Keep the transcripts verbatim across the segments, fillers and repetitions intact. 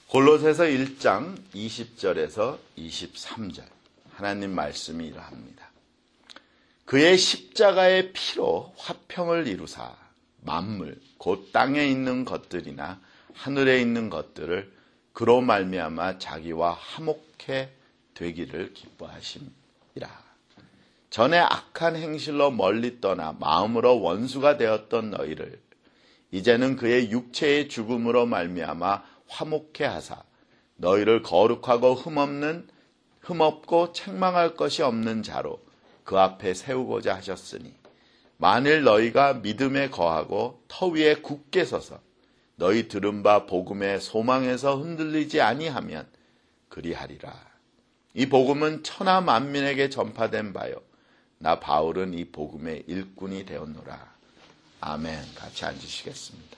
골로새서 일 장 이십 절에서 이십삼 절 하나님 말씀이 이러합니다. 그의 십자가의 피로 화평을 이루사 만물 곧 땅에 있는 것들이나 하늘에 있는 것들을 그로 말미암아 자기와 화목해 되기를 기뻐하심이라. 전에 악한 행실로 멀리 떠나 마음으로 원수가 되었던 너희를 이제는 그의 육체의 죽음으로 말미암아 화목해 하사 너희를 거룩하고 흠없는 흠없고 책망할 것이 없는 자로 그 앞에 세우고자 하셨으니 만일 너희가 믿음에 거하고 터 위에 굳게 서서 너희 들은 바 복음의 소망에서 흔들리지 아니하면 그리하리라. 이 복음은 천하 만민에게 전파된 바요 나 바울은 이 복음의 일꾼이 되었노라. 아멘. 같이 앉으시겠습니다.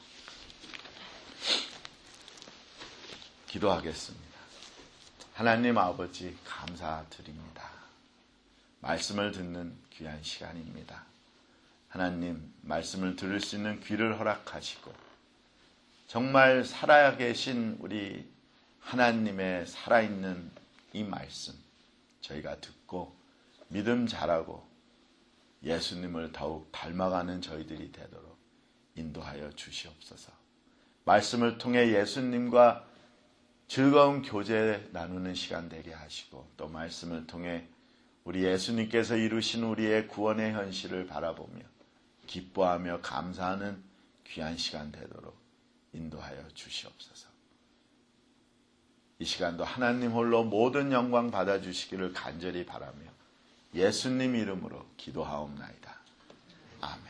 기도하겠습니다. 하나님 아버지 감사드립니다. 말씀을 듣는 귀한 시간입니다. 하나님 말씀을 들을 수 있는 귀를 허락하시고 정말 살아계신 우리 하나님의 살아있는 이 말씀 저희가 듣고 믿음 자라고 예수님을 더욱 닮아가는 저희들이 되도록 인도하여 주시옵소서. 말씀을 통해 예수님과 즐거운 교제 나누는 시간 되게 하시고 또 말씀을 통해 우리 예수님께서 이루신 우리의 구원의 현실을 바라보며 기뻐하며 감사하는 귀한 시간 되도록 인도하여 주시옵소서. 이 시간도 하나님 홀로 모든 영광 받아주시기를 간절히 바라며 예수님 이름으로 기도하옵나이다. 아멘.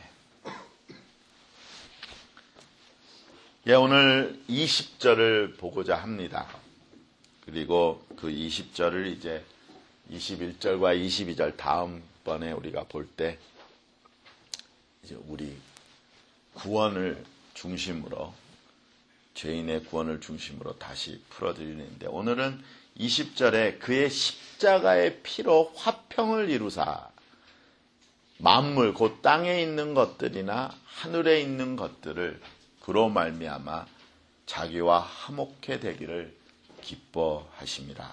예, 오늘 이십 절을 보고자 합니다. 그리고 그 이십 절을 이제 이십일 절과 이십이 절 다음번에 우리가 볼 때 이제 우리 구원을 중심으로 죄인의 구원을 중심으로 다시 풀어드리는데 오늘은 이십 절에 그의 십자가의 피로 화평을 이루사 만물 곧 땅에 있는 것들이나 하늘에 있는 것들을 그로 말미암아 자기와 화목해 되기를 기뻐하심이라.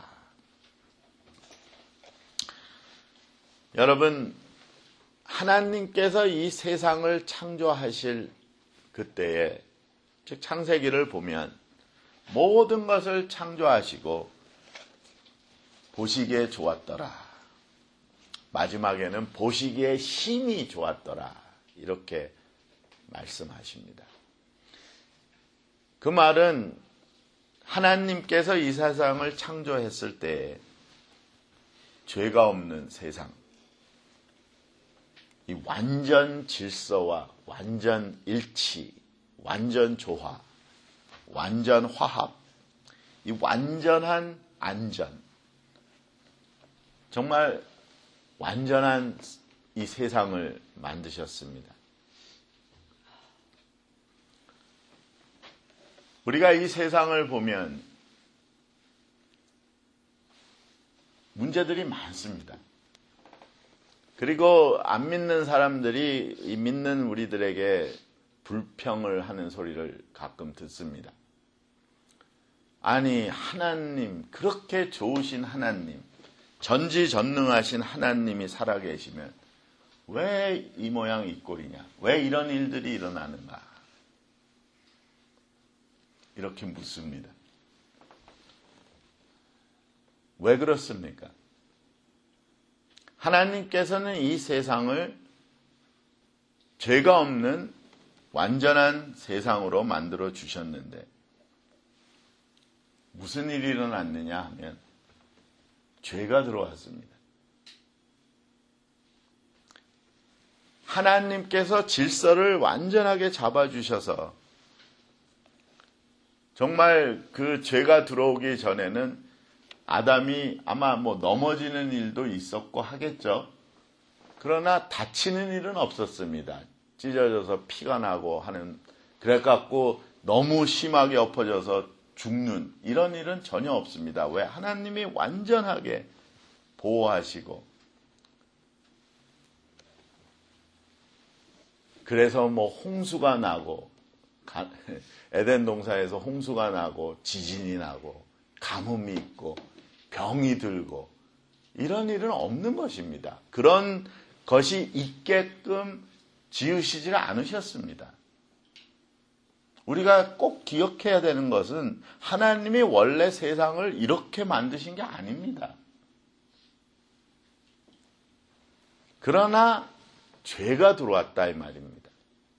여러분, 하나님께서 이 세상을 창조하실 그때에 즉 창세기를 보면 모든 것을 창조하시고 보시기에 좋았더라. 마지막에는 보시기에 심히 좋았더라. 이렇게 말씀하십니다. 그 말은 하나님께서 이 세상을 창조했을 때 죄가 없는 세상, 이 완전 질서와 완전 일치, 완전 조화, 완전 화합, 이 완전한 안전, 정말 완전한 이 세상을 만드셨습니다. 우리가 이 세상을 보면 문제들이 많습니다. 그리고 안 믿는 사람들이 이 믿는 우리들에게 불평을 하는 소리를 가끔 듣습니다. 아니, 하나님, 그렇게 좋으신 하나님, 전지전능하신 하나님이 살아계시면 왜 이 모양 이 꼴이냐? 왜 이런 일들이 일어나는가? 이렇게 묻습니다. 왜 그렇습니까? 하나님께서는 이 세상을 죄가 없는 완전한 세상으로 만들어 주셨는데 무슨 일이 일어났느냐 하면 죄가 들어왔습니다. 하나님께서 질서를 완전하게 잡아주셔서 정말 그 죄가 들어오기 전에는 아담이 아마 뭐 넘어지는 일도 있었고 하겠죠. 그러나 다치는 일은 없었습니다. 찢어져서 피가 나고 하는, 그래갖고 너무 심하게 엎어져서 죽는 이런 일은 전혀 없습니다. 왜? 하나님이 완전하게 보호하시고, 그래서 뭐 홍수가 나고 에덴 동산에서 홍수가 나고 지진이 나고 가뭄이 있고 병이 들고 이런 일은 없는 것입니다. 그런 것이 있게끔 지으시질 않으셨습니다. 우리가 꼭 기억해야 되는 것은 하나님이 원래 세상을 이렇게 만드신 게 아닙니다. 그러나 죄가 들어왔다 이 말입니다.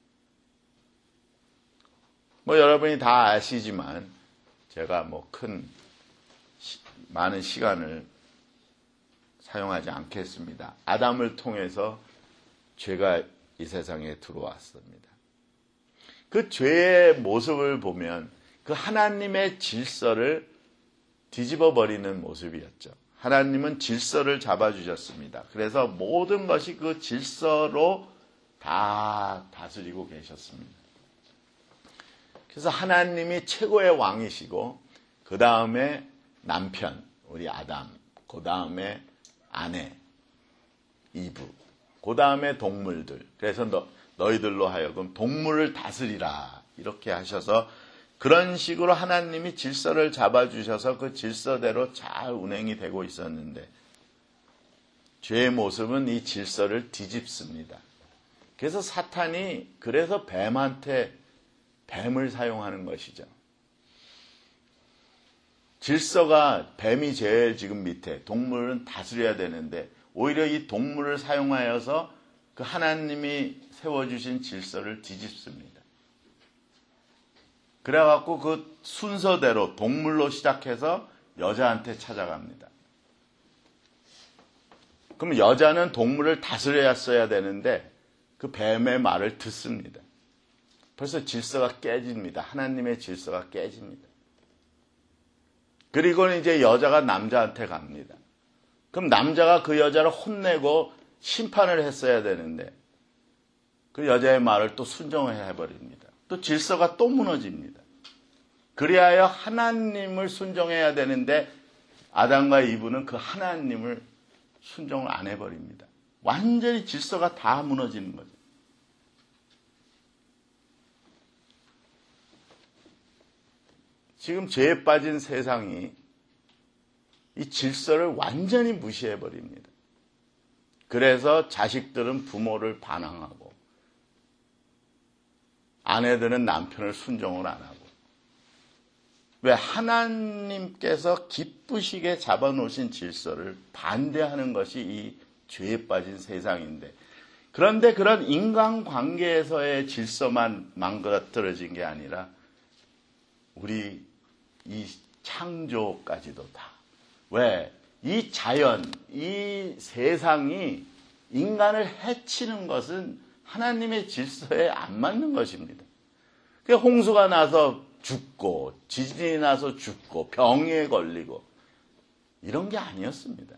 뭐 여러분이 다 아시지만 제가 뭐 큰 많은 시간을 사용하지 않겠습니다. 아담을 통해서 죄가 이 세상에 들어왔습니다. 그 죄의 모습을 보면 그 하나님의 질서를 뒤집어 버리는 모습이었죠. 하나님은 질서를 잡아주셨습니다. 그래서 모든 것이 그 질서로 다 다스리고 계셨습니다. 그래서 하나님이 최고의 왕이시고 그 다음에 남편, 우리 아담, 그 다음에 아내, 이브, 그 다음에 동물들. 그래서 너, 너희들로 하여금 동물을 다스리라 이렇게 하셔서 그런 식으로 하나님이 질서를 잡아주셔서 그 질서대로 잘 운행이 되고 있었는데 죄의 모습은 이 질서를 뒤집습니다. 그래서 사탄이 그래서 뱀한테 뱀을 사용하는 것이죠. 질서가 뱀이 제일 지금 밑에 동물은 다스려야 되는데 오히려 이 동물을 사용하여서 그 하나님이 세워주신 질서를 뒤집습니다. 그래갖고 그 순서대로 동물로 시작해서 여자한테 찾아갑니다. 그럼 여자는 동물을 다스려야 되는데 그 뱀의 말을 듣습니다. 벌써 질서가 깨집니다. 하나님의 질서가 깨집니다. 그리고 이제 여자가 남자한테 갑니다. 그럼 남자가 그 여자를 혼내고 심판을 했어야 되는데 그 여자의 말을 또 순종을 해버립니다. 또 질서가 또 무너집니다. 그리하여 하나님을 순종해야 되는데 아담과 이브는 그 하나님을 순종을 안 해버립니다. 완전히 질서가 다 무너지는 거죠. 지금 죄에 빠진 세상이 이 질서를 완전히 무시해버립니다. 그래서 자식들은 부모를 반항하고 아내들은 남편을 순종을 안 하고 왜 하나님께서 기쁘시게 잡아놓으신 질서를 반대하는 것이 이 죄에 빠진 세상인데 그런데 그런 인간관계에서의 질서만 망가뜨려진 게 아니라 우리 이 창조까지도 다. 왜? 이 자연, 이 세상이 인간을 해치는 것은 하나님의 질서에 안 맞는 것입니다. 홍수가 나서 죽고 지진이 나서 죽고 병에 걸리고 이런 게 아니었습니다.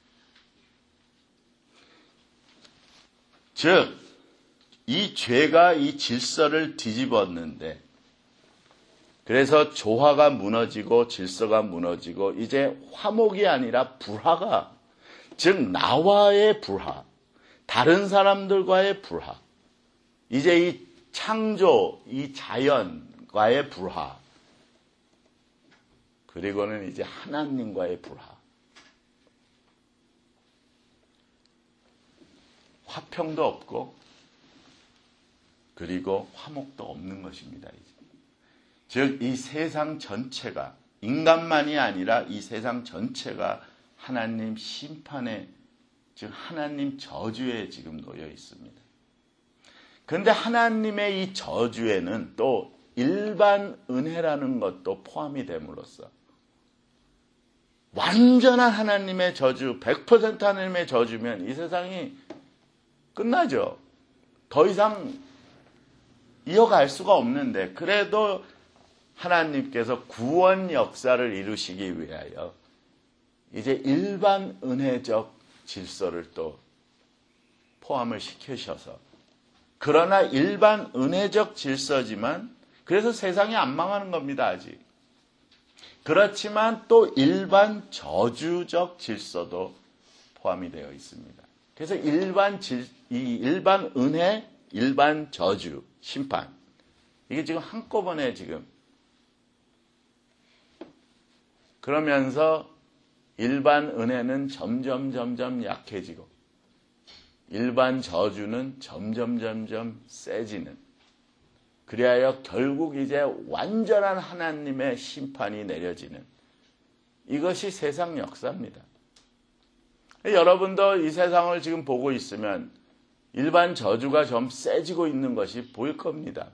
즉, 이 죄가 이 질서를 뒤집었는데 그래서 조화가 무너지고 질서가 무너지고 이제 화목이 아니라 불화가 즉 나와의 불화, 다른 사람들과의 불화 이제 이 창조, 이 자연과의 불화 그리고는 이제 하나님과의 불화 화평도 없고 그리고 화목도 없는 것입니다. 이제. 즉 이 세상 전체가 인간만이 아니라 이 세상 전체가 하나님 심판에 즉 하나님 저주에 지금 놓여 있습니다. 그런데 하나님의 이 저주에는 또 일반 은혜라는 것도 포함이 됨으로써 완전한 하나님의 저주, 백 퍼센트 하나님의 저주면 이 세상이 끝나죠. 더 이상 이어갈 수가 없는데 그래도 하나님께서 구원 역사를 이루시기 위하여 이제 일반 은혜적 질서를 또 포함을 시키셔서 그러나 일반 은혜적 질서지만 그래서 세상이 안 망하는 겁니다. 아직. 그렇지만 또 일반 저주적 질서도 포함이 되어 있습니다. 그래서 일반 질, 이 일반 은혜, 일반 저주, 심판 이게 지금 한꺼번에 지금. 그러면서 일반 은혜는 점점 점점 약해지고 일반 저주는 점점 점점 세지는, 그리하여 결국 이제 완전한 하나님의 심판이 내려지는, 이것이 세상 역사입니다. 여러분도 이 세상을 지금 보고 있으면 일반 저주가 좀 세지고 있는 것이 보일 겁니다.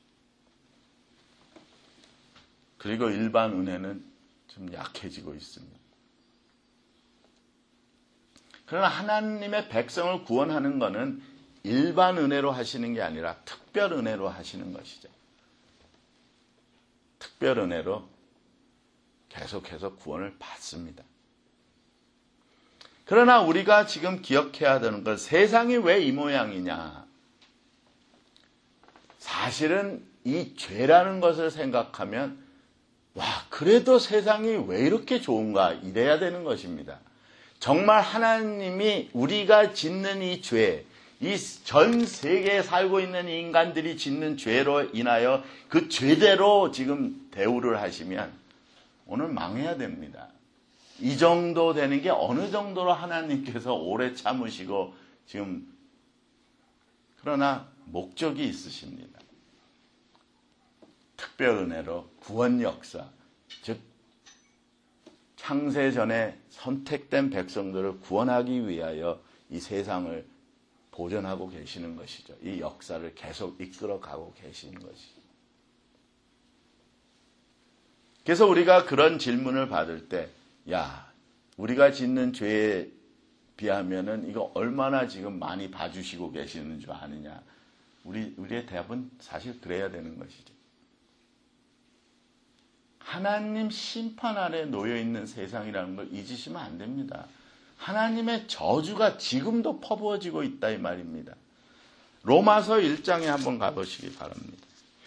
그리고 일반 은혜는 좀 약해지고 있습니다. 그러나 하나님의 백성을 구원하는 것은 일반 은혜로 하시는 게 아니라 특별 은혜로 하시는 것이죠. 특별 은혜로 계속해서 구원을 받습니다. 그러나 우리가 지금 기억해야 되는 건, 세상이 왜 이 모양이냐. 사실은 이 죄라는 것을 생각하면 와, 그래도 세상이 왜 이렇게 좋은가 이래야 되는 것입니다. 정말 하나님이 우리가 짓는 이 죄, 이 전 세계에 살고 있는 인간들이 짓는 죄로 인하여 그 죄대로 지금 대우를 하시면 오늘 망해야 됩니다. 이 정도 되는 게 어느 정도로 하나님께서 오래 참으시고 지금, 그러나 목적이 있으십니다. 특별 은혜로 구원 역사, 즉 창세 전에 선택된 백성들을 구원하기 위하여 이 세상을 보존하고 계시는 것이죠. 이 역사를 계속 이끌어가고 계시는 것이죠. 그래서 우리가 그런 질문을 받을 때, 야, 우리가 짓는 죄에 비하면은 이거 얼마나 지금 많이 봐주시고 계시는 줄 아느냐. 우리, 우리의 대답은 사실 그래야 되는 것이죠. 하나님 심판 아래 놓여있는 세상이라는 걸 잊으시면 안 됩니다. 하나님의 저주가 지금도 퍼부어지고 있다 이 말입니다. 로마서 일 장에 한번 가보시기 바랍니다.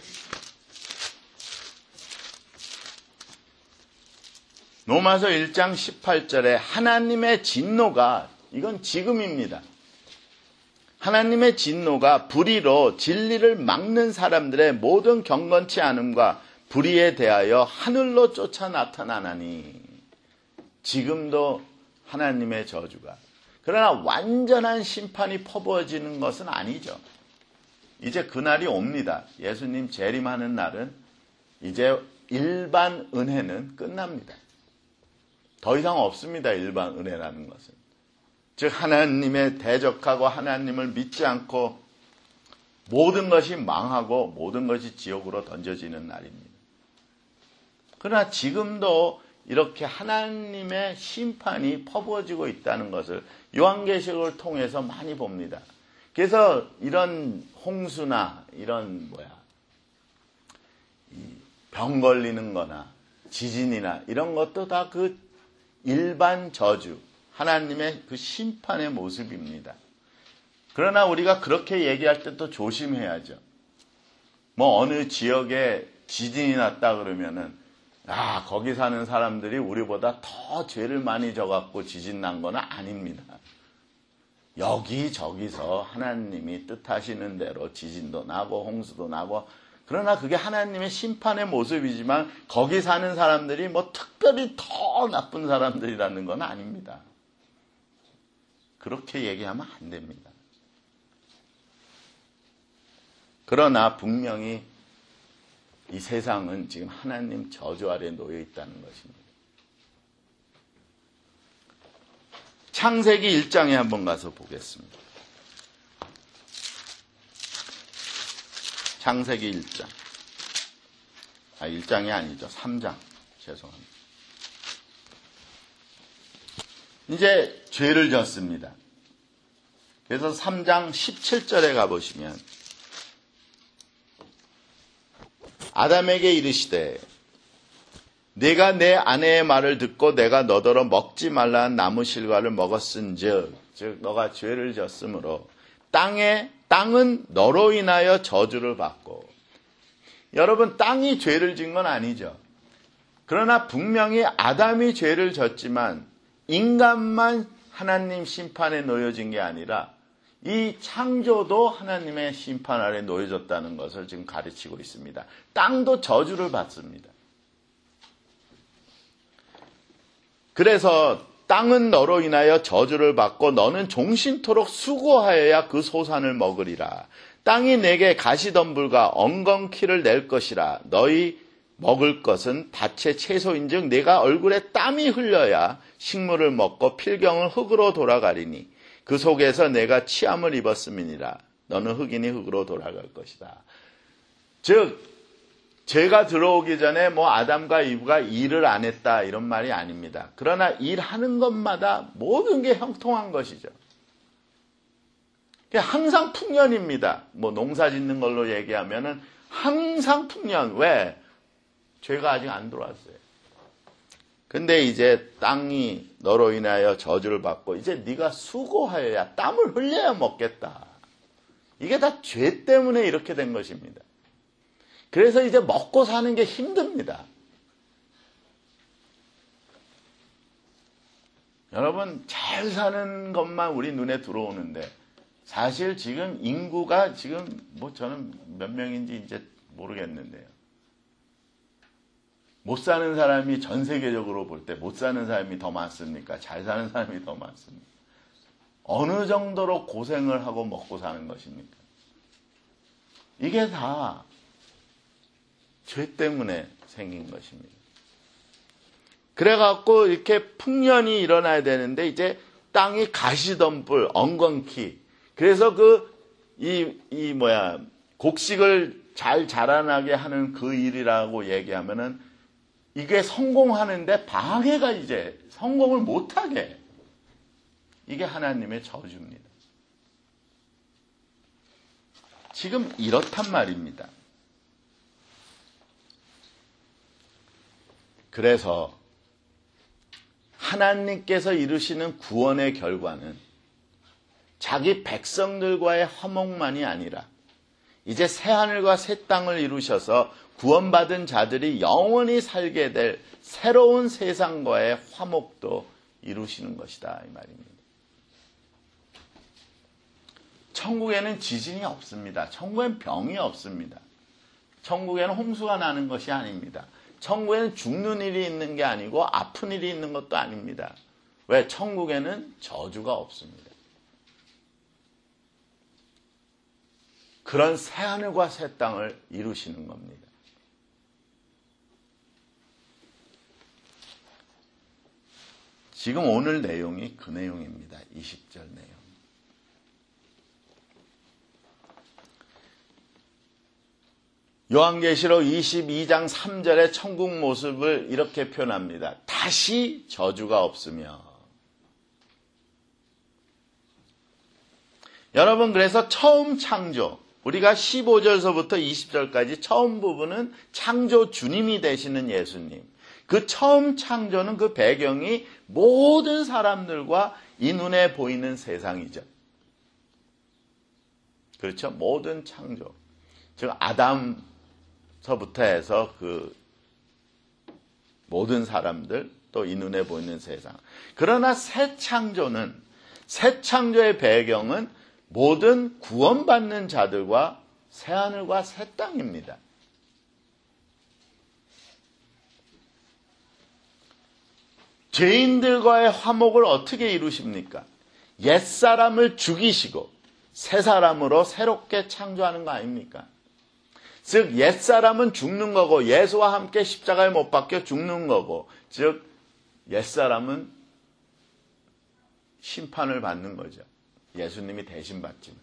로마서 일 장 십팔 절에 하나님의 진노가, 이건 지금입니다. 하나님의 진노가 불의로 진리를 막는 사람들의 모든 경건치 않음과 불의에 대하여 하늘로 쫓아 나타나나니. 지금도 하나님의 저주가. 그러나 완전한 심판이 퍼부어지는 것은 아니죠. 이제 그날이 옵니다. 예수님 재림하는 날은 이제 일반 은혜는 끝납니다. 더 이상 없습니다. 일반 은혜라는 것은. 즉 하나님의 대적하고 하나님을 믿지 않고 모든 것이 망하고 모든 것이 지옥으로 던져지는 날입니다. 그러나 지금도 이렇게 하나님의 심판이 퍼부어지고 있다는 것을 요한계시록을 통해서 많이 봅니다. 그래서 이런 홍수나 이런 뭐야 병 걸리는 거나 지진이나 이런 것도 다 그 일반 저주, 하나님의 그 심판의 모습입니다. 그러나 우리가 그렇게 얘기할 때 또 조심해야죠. 뭐 어느 지역에 지진이 났다 그러면은 아, 거기 사는 사람들이 우리보다 더 죄를 많이 져갖고 지진 난 건 아닙니다. 여기저기서 하나님이 뜻하시는 대로 지진도 나고 홍수도 나고, 그러나 그게 하나님의 심판의 모습이지만 거기 사는 사람들이 뭐 특별히 더 나쁜 사람들이라는 건 아닙니다. 그렇게 얘기하면 안 됩니다. 그러나 분명히 이 세상은 지금 하나님 저주 아래 놓여 있다는 것입니다. 창세기 일 장에 한번 가서 보겠습니다. 창세기 일 장. 아, 일 장이 아니죠. 삼 장. 죄송합니다. 이제 죄를 졌습니다. 그래서 삼 장 십칠 절에 가보시면 아담에게 이르시되 네가 내 아내의 말을 듣고 내가 너더러 먹지 말라는 나무 실과를 먹었은즉, 즉 너가 죄를 졌으므로 땅에 땅은 너로 인하여 저주를 받고. 여러분, 땅이 죄를 진 건 아니죠. 그러나 분명히 아담이 죄를 졌지만 인간만 하나님 심판에 놓여진 게 아니라 이 창조도 하나님의 심판 아래 놓여졌다는 것을 지금 가르치고 있습니다. 땅도 저주를 받습니다. 그래서 땅은 너로 인하여 저주를 받고 너는 종신토록 수고하여야 그 소산을 먹으리라. 땅이 내게 가시덤불과 엉겅퀴를 낼 것이라. 너희 먹을 것은 밭의 채소인즉 내가 얼굴에 땀이 흘려야 식물을 먹고 필경은 흙으로 돌아가리니 그 속에서 내가 치함을 입었음이니라. 너는 흙이니 흙으로 돌아갈 것이다. 즉 죄가 들어오기 전에 뭐 아담과 이브가 일을 안 했다 이런 말이 아닙니다. 그러나 일하는 것마다 모든 게 형통한 것이죠. 항상 풍년입니다. 뭐 농사 짓는 걸로 얘기하면은 항상 풍년. 왜? 죄가 아직 안 들어왔어요. 근데 이제 땅이 너로 인하여 저주를 받고 이제 네가 수고하여야 땀을 흘려야 먹겠다. 이게 다 죄 때문에 이렇게 된 것입니다. 그래서 이제 먹고 사는 게 힘듭니다. 여러분 잘 사는 것만 우리 눈에 들어오는데 사실 지금 인구가 지금 뭐 저는 몇 명인지 이제 모르겠는데요. 못 사는 사람이 전 세계적으로 볼 때 못 사는 사람이 더 많습니까? 잘 사는 사람이 더 많습니까? 어느 정도로 고생을 하고 먹고 사는 것입니까? 이게 다 죄 때문에 생긴 것입니다. 그래갖고 이렇게 풍년이 일어나야 되는데 이제 땅이 가시덤불, 엉겅퀴. 그래서 그, 이, 이 뭐야, 곡식을 잘 자라나게 하는 그 일이라고 얘기하면은 이게 성공하는데 방해가 이제 성공을 못하게. 이게 하나님의 저주입니다. 지금 이렇단 말입니다. 그래서 하나님께서 이루시는 구원의 결과는 자기 백성들과의 화목만이 아니라 이제 새하늘과 새 땅을 이루셔서 구원받은 자들이 영원히 살게 될 새로운 세상과의 화목도 이루시는 것이다 이 말입니다. 천국에는 지진이 없습니다. 천국에는 병이 없습니다. 천국에는 홍수가 나는 것이 아닙니다. 천국에는 죽는 일이 있는 게 아니고 아픈 일이 있는 것도 아닙니다. 왜? 천국에는 저주가 없습니다. 그런 새하늘과 새 땅을 이루시는 겁니다. 지금 오늘 내용이 그 내용입니다. 이십 절 내용. 요한계시록 이십이 장 삼 절의 천국 모습을 이렇게 표현합니다. 다시 저주가 없으며. 여러분 그래서 처음 창조, 우리가 십오 절서부터 이십 절까지 처음 부분은 창조 주님이 되시는 예수님. 그 처음 창조는 그 배경이 모든 사람들과 이 눈에 보이는 세상이죠. 그렇죠? 모든 창조. 즉 아담 서부터 해서 그 모든 사람들 또 이 눈에 보이는 세상. 그러나 새 창조는 새 창조의 배경은 모든 구원받는 자들과 새 하늘과 새 땅입니다. 죄인들과의 화목을 어떻게 이루십니까? 옛사람을 죽이시고 새 사람으로 새롭게 창조하는 거 아닙니까? 즉 옛사람은 죽는 거고 예수와 함께 십자가에 못 박혀 죽는 거고 즉 옛사람은 심판을 받는 거죠. 예수님이 대신 받지만.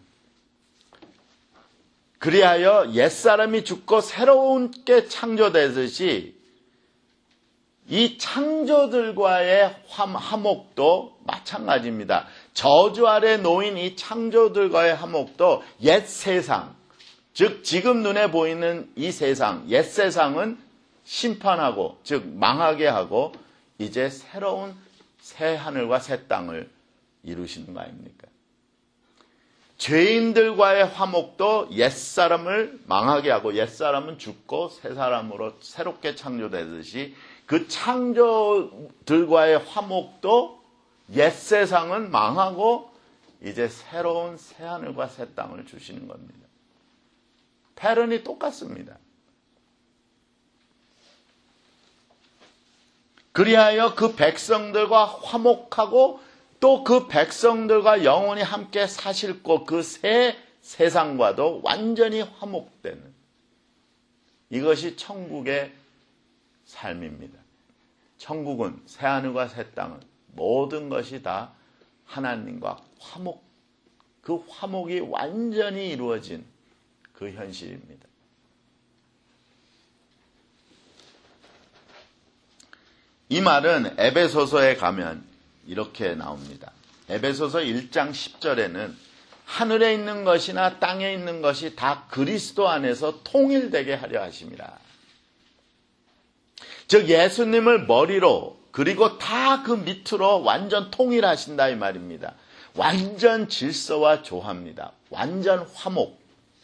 그리하여 옛사람이 죽고 새롭게 창조되듯이 이 창조들과의 화목도 마찬가지입니다. 저주 아래 놓인 이 창조들과의 화목도 옛 세상, 즉 지금 눈에 보이는 이 세상, 옛 세상은 심판하고 즉 망하게 하고 이제 새로운 새 하늘과 새 땅을 이루시는 거 아닙니까? 죄인들과의 화목도 옛사람을 망하게 하고 옛사람은 죽고 새 사람으로 새롭게 창조되듯이 그 창조들과의 화목도 옛 세상은 망하고 이제 새로운 새하늘과 새 땅을 주시는 겁니다. 패런이 똑같습니다. 그리하여 그 백성들과 화목하고 또 그 백성들과 영원히 함께 사실 곳 그 새 세상과도 완전히 화목되는 이것이 천국의 삶입니다. 천국은 새하늘과 새 땅은 모든 것이 다 하나님과 화목, 그 화목이 완전히 이루어진 그 현실입니다. 이 말은 에베소서에 가면 이렇게 나옵니다. 에베소서 일 장 십 절에는 하늘에 있는 것이나 땅에 있는 것이 다 그리스도 안에서 통일되게 하려 하심이라. 즉 예수님을 머리로 그리고 다 그 밑으로 완전 통일하신다 이 말입니다. 완전 질서와 조화입니다. 완전 화목.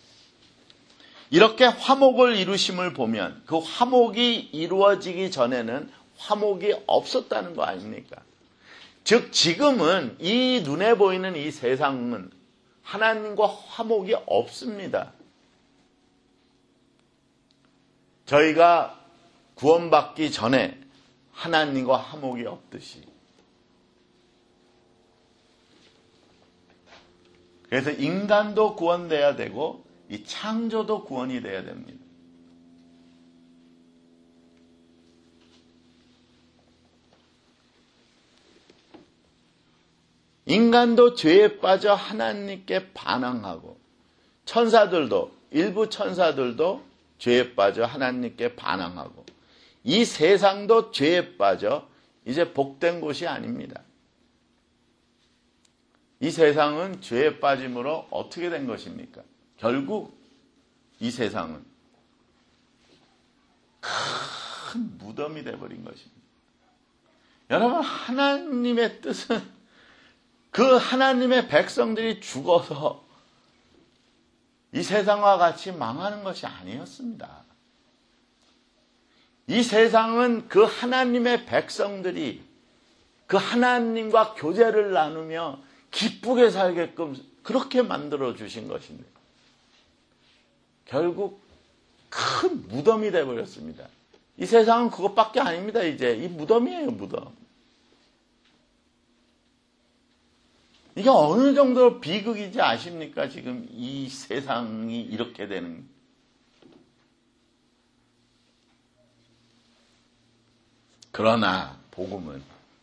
이렇게 화목을 이루심을 보면 그 화목이 이루어지기 전에는 화목이 없었다는 거 아닙니까? 즉 지금은 이 눈에 보이는 이 세상은 하나님과 화목이 없습니다. 저희가 구원받기 전에 하나님과 화목이 없듯이. 그래서 인간도 구원돼야 되고 이 창조도 구원이 돼야 됩니다. 인간도 죄에 빠져 하나님께 반항하고 천사들도 일부 천사들도 죄에 빠져 하나님께 반항하고 이 세상도 죄에 빠져 이제 복된 곳이 아닙니다. 이 세상은 죄에 빠짐으로 어떻게 된 것입니까? 결국 이 세상은 큰 무덤이 되어버린 것입니다. 여러분 하나님의 뜻은 그 하나님의 백성들이 죽어서 이 세상과 같이 망하는 것이 아니었습니다. 이 세상은 그 하나님의 백성들이 그 하나님과 교제를 나누며 기쁘게 살게끔 그렇게 만들어 주신 것인데 결국 큰 무덤이 되어버렸습니다. 이 세상은 그것밖에 아닙니다. 이제 이 무덤이에요. 무덤. 이게 어느 정도 비극인지 아십니까? 지금 이 세상이 이렇게 되는. 그러나 복음은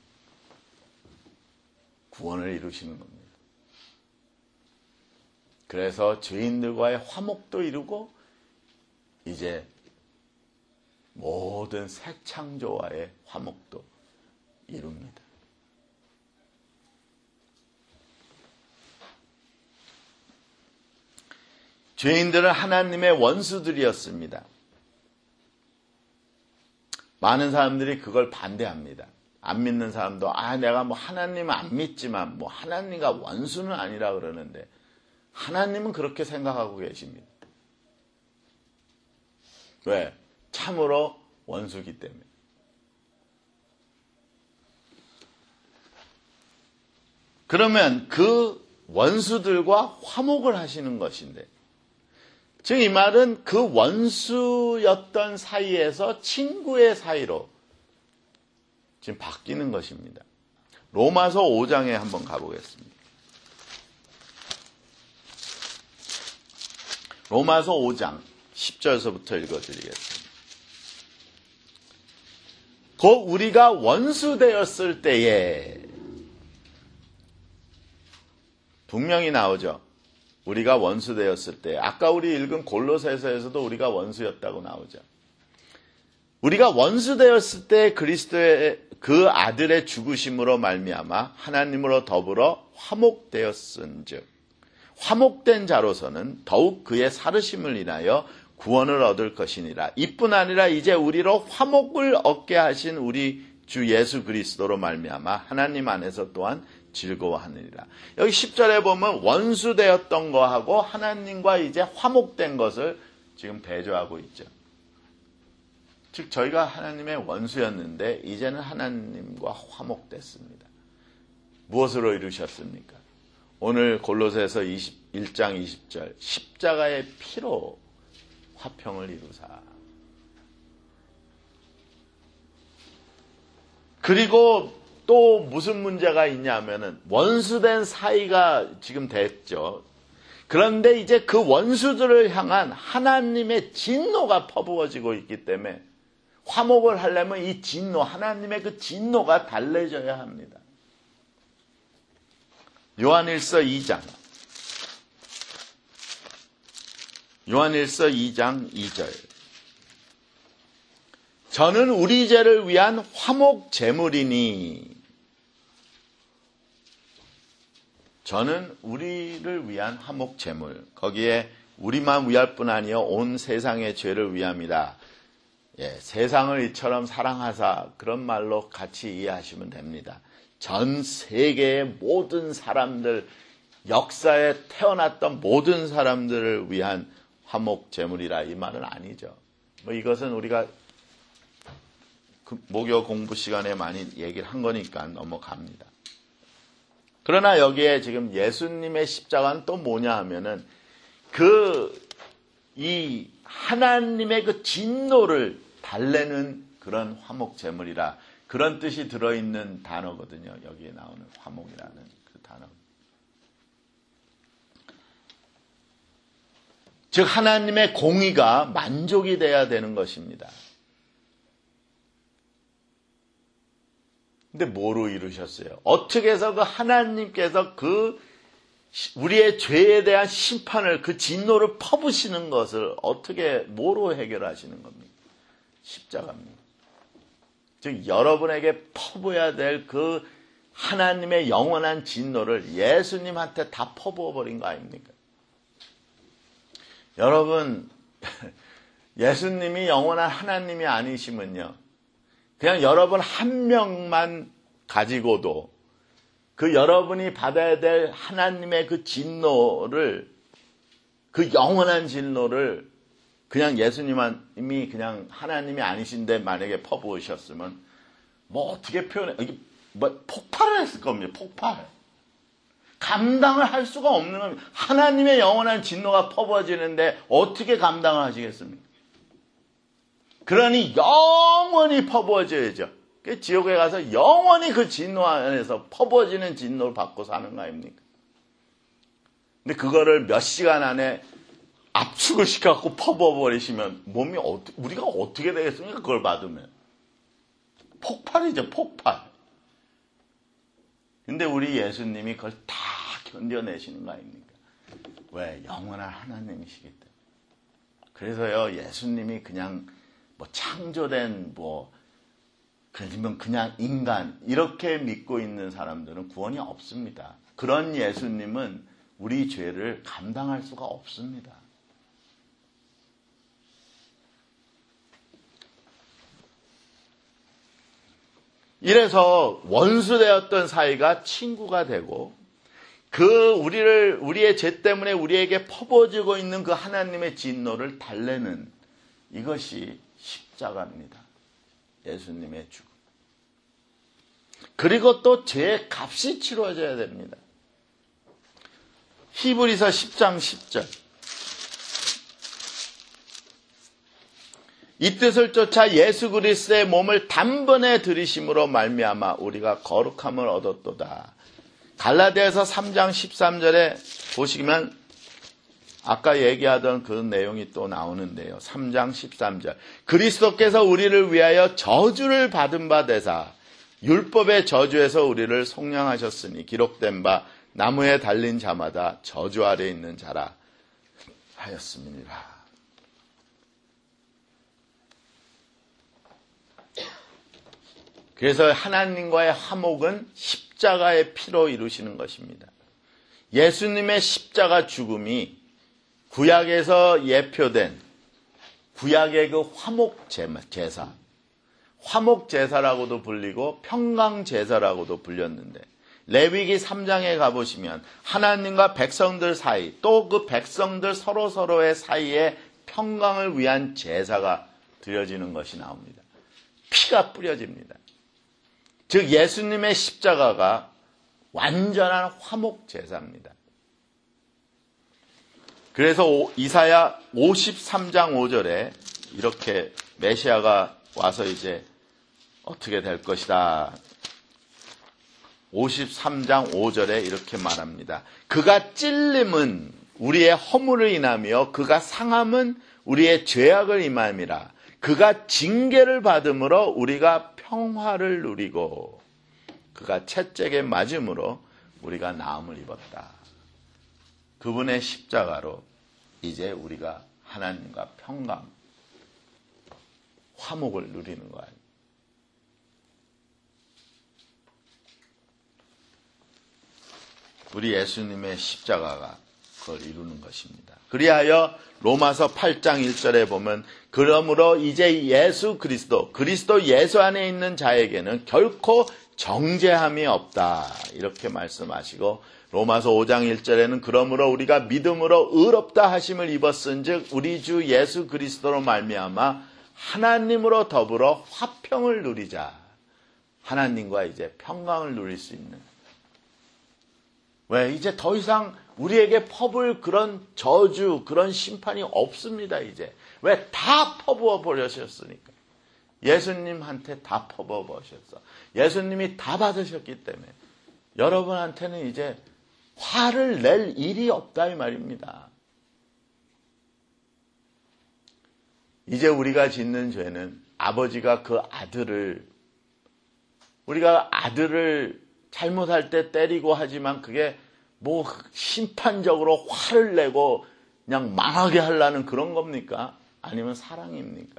구원을 이루시는 겁니다. 그래서 죄인들과의 화목도 이루고 이제 모든 새 창조와의 화목도 이룹니다. 죄인들은 하나님의 원수들이었습니다. 많은 사람들이 그걸 반대합니다. 안 믿는 사람도 아 내가 뭐 하나님은 안 믿지만 뭐 하나님과 원수는 아니라 그러는데 하나님은 그렇게 생각하고 계십니다. 왜? 참으로 원수기 때문에. 그러면 그 원수들과 화목을 하시는 것인데 즉 이 말은 그 원수였던 사이에서 친구의 사이로 지금 바뀌는 것입니다. 로마서 오 장에 한번 가보겠습니다. 로마서 오 장 십 절서부터 읽어드리겠습니다. 곧 우리가 원수 되었을 때에 분명히 나오죠. 우리가 원수 되었을 때 아까 우리 읽은 골로새서에서도 우리가 원수였다고 나오죠. 우리가 원수 되었을 때 그리스도의 그 아들의 죽으심으로 말미암아 하나님으로 더불어 화목되었은즉 화목된 자로서는 더욱 그의 살으심을 인하여 구원을 얻을 것이니라. 이뿐 아니라 이제 우리로 화목을 얻게 하신 우리 주 예수 그리스도로 말미암아 하나님 안에서 또한 즐거워하느니라. 여기 십 절에 보면 원수 되었던 거하고 하나님과 이제 화목된 것을 지금 대조하고 있죠. 즉 저희가 하나님의 원수였는데 이제는 하나님과 화목됐습니다. 무엇으로 이루셨습니까? 오늘 골로새서 일 장 이십 절 십자가의 피로 화평을 이루사. 그리고 또 무슨 문제가 있냐면은 원수된 사이가 지금 됐죠. 그런데 이제 그 원수들을 향한 하나님의 진노가 퍼부어지고 있기 때문에 화목을 하려면 이 진노, 하나님의 그 진노가 달래져야 합니다. 요한일서 이 장 요한일서 이 장 이 절 저는 우리 죄를 위한 화목 제물이니 저는 우리를 위한 화목 제물. 거기에 우리만 위할 뿐 아니요 온 세상의 죄를 위함이다. 예, 세상을 이처럼 사랑하사 그런 말로 같이 이해하시면 됩니다. 전 세계의 모든 사람들, 역사에 태어났던 모든 사람들을 위한 화목 제물이라 이 말은 아니죠. 뭐 이것은 우리가 그 목요 공부 시간에 많이 얘기를 한 거니까 넘어갑니다. 그러나 여기에 지금 예수님의 십자가는 또 뭐냐 하면은 그 이 하나님의 그 진노를 달래는 그런 화목 제물이라 그런 뜻이 들어있는 단어거든요. 여기에 나오는 화목이라는 그 단어. 즉 하나님의 공의가 만족이 돼야 되는 것입니다. 근데 뭐로 이루셨어요? 어떻게 해서 그 하나님께서 그 우리의 죄에 대한 심판을, 그 진노를 퍼부시는 것을 어떻게, 뭐로 해결하시는 겁니까? 십자가입니다. 즉 여러분에게 퍼부어야 될 그 하나님의 영원한 진노를 예수님한테 다 퍼부어 버린 거 아닙니까? 여러분, 예수님이 영원한 하나님이 아니시면요, 그냥 여러분 한 명만 가지고도 그 여러분이 받아야 될 하나님의 그 진노를, 그 영원한 진노를 그냥 예수님이 그냥 하나님이 아니신데 만약에 퍼부으셨으면 뭐 어떻게 표현해? 이게 뭐 폭발을 했을 겁니다. 폭발. 감당을 할 수가 없는 겁니다. 하나님의 영원한 진노가 퍼부어지는데 어떻게 감당을 하시겠습니까? 그러니 영원히 퍼부어져야죠. 지옥에 가서 영원히 그 진노 안에서 퍼부어지는 진노를 받고 사는 거 아닙니까? 근데 그거를 몇 시간 안에 압축을 시켜갖고 퍼부어버리시면 몸이 어떻게, 우리가 어떻게 되겠습니까? 그걸 받으면. 폭발이죠, 폭발. 근데 우리 예수님이 그걸 다 견뎌내시는 거 아닙니까? 왜? 영원한 하나님이시기 때문에. 그래서요, 예수님이 그냥 뭐 창조된 뭐, 그러면 그냥 인간, 이렇게 믿고 있는 사람들은 구원이 없습니다. 그런 예수님은 우리 죄를 감당할 수가 없습니다. 이래서 원수되었던 사이가 친구가 되고, 그 우리를, 우리의 죄 때문에 우리에게 퍼부어지고 있는 그 하나님의 진노를 달래는 이것이 십자가입니다. 예수님의 죽음. 그리고 또 죄의 값이 치러져야 됩니다. 히브리서 십 장 십 절. 이 뜻을 쫓아 예수 그리스도의 몸을 단번에 들이심으로 말미암아 우리가 거룩함을 얻었도다. 갈라디아서 삼 장 십삼 절에 보시면 아까 얘기하던 그 내용이 또 나오는데요. 삼 장 십삼 절. 그리스도께서 우리를 위하여 저주를 받은 바 되사 율법의 저주에서 우리를 속량하셨으니 기록된 바 나무에 달린 자마다 저주 아래 있는 자라 하였음이니라. 그래서 하나님과의 화목은 십자가의 피로 이루시는 것입니다. 예수님의 십자가 죽음이 구약에서 예표된 구약의 그 화목 제사, 화목 제사라고도 불리고 평강 제사라고도 불렸는데, 레위기 삼 장에 가보시면 하나님과 백성들 사이, 또 그 백성들 서로 서로의 사이에 평강을 위한 제사가 드려지는 것이 나옵니다. 피가 뿌려집니다. 즉 예수님의 십자가가 완전한 화목 제사입니다. 그래서 이사야 오십삼 장 오 절에 이렇게 메시아가 와서 이제 어떻게 될 것이다. 오십삼 장 오 절에 이렇게 말합니다. 그가 찔림은 우리의 허물을 인하며 그가 상함은 우리의 죄악을 인함이라. 그가 징계를 받음으로 우리가 평화를 누리고 그가 채찍에 맞음으로 우리가 나음을 입었다. 그분의 십자가로 이제 우리가 하나님과 평강, 화목을 누리는 거예요. 우리 예수님의 십자가가 그걸 이루는 것입니다. 그리하여 로마서 팔 장 일 절에 보면 그러므로 이제 예수 그리스도, 그리스도 예수 안에 있는 자에게는 결코 정죄함이 없다. 이렇게 말씀하시고 로마서 오 장 일 절에는 그러므로 우리가 믿음으로 의롭다 하심을 입었은즉 우리 주 예수 그리스도로 말미암아 하나님으로 더불어 화평을 누리자. 하나님과 이제 평강을 누릴 수 있는. 왜? 이제 더 이상 우리에게 퍼부을 그런 저주, 그런 심판이 없습니다, 이제. 왜? 다 퍼부어 버리셨으니까. 예수님한테 다 퍼부어 버리셨어. 예수님이 다 받으셨기 때문에 여러분한테는 이제 화를 낼 일이 없다, 이 말입니다. 이제 우리가 짓는 죄는 아버지가 그 아들을, 우리가 아들을 잘못할 때 때리고 하지만 그게 뭐 심판적으로 화를 내고 그냥 망하게 하려는 그런 겁니까? 아니면 사랑입니까?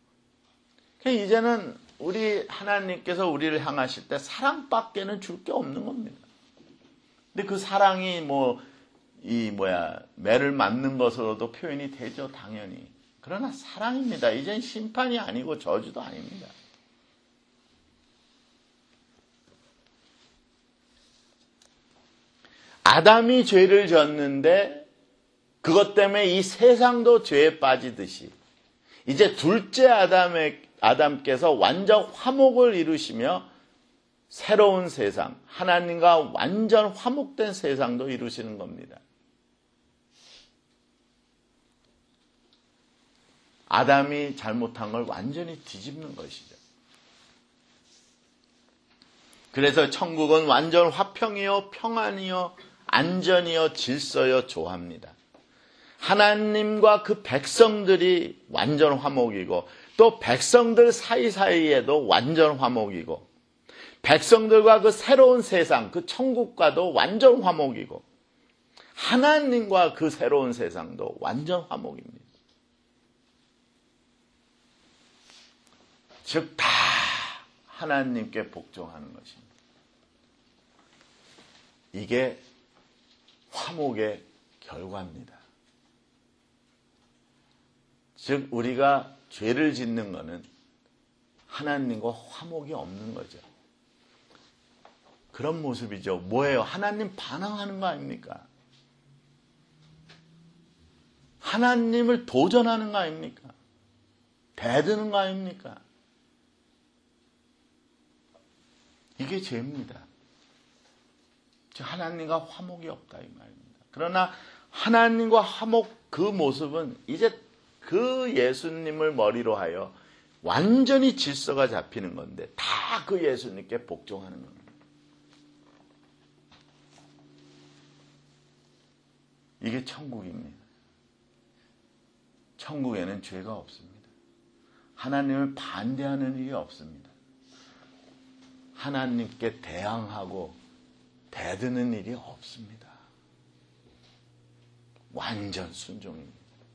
이제는 우리 하나님께서 우리를 향하실 때 사랑밖에는 줄 게 없는 겁니다. 근데 그 사랑이 뭐, 이 뭐야, 매를 맞는 것으로도 표현이 되죠, 당연히. 그러나 사랑입니다. 이젠 심판이 아니고 저주도 아닙니다. 아담이 죄를 졌는데 그것 때문에 이 세상도 죄에 빠지듯이 이제 둘째 아담의, 아담께서 완전 화목을 이루시며 새로운 세상, 하나님과 완전 화목된 세상도 이루시는 겁니다. 아담이 잘못한 걸 완전히 뒤집는 것이죠. 그래서 천국은 완전 화평이요, 평안이요, 안전이요, 질서요, 조화입니다. 하나님과 그 백성들이 완전 화목이고 또 백성들 사이사이에도 완전 화목이고 백성들과 그 새로운 세상, 그 천국과도 완전 화목이고 하나님과 그 새로운 세상도 완전 화목입니다. 즉 다 하나님께 복종하는 것입니다. 이게 화목의 결과입니다. 즉 우리가 죄를 짓는 것은 하나님과 화목이 없는 거죠. 그런 모습이죠. 뭐예요? 하나님 반항하는 거 아닙니까? 하나님을 도전하는 거 아닙니까? 대드는 거 아닙니까? 이게 죄입니다. 하나님과 화목이 없다 이 말입니다. 그러나 하나님과 화목 그 모습은 이제 그 예수님을 머리로 하여 완전히 질서가 잡히는 건데 다 그 예수님께 복종하는 겁니다. 이게 천국입니다. 천국에는 죄가 없습니다. 하나님을 반대하는 일이 없습니다. 하나님께 대항하고 대드는 일이 없습니다. 완전 순종입니다.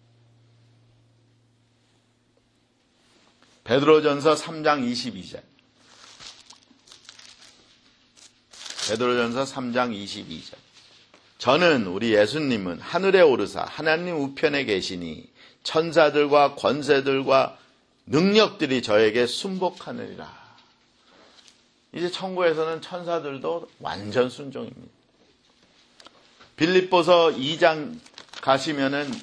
베드로전서 삼 장 이십이 절. 베드로전서 삼 장 이십이 절. 저는 우리 예수님은 하늘에 오르사 하나님 우편에 계시니 천사들과 권세들과 능력들이 저에게 순복하느니라. 이제 천국에서는 천사들도 완전 순종입니다. 빌립보서 이 장 가시면은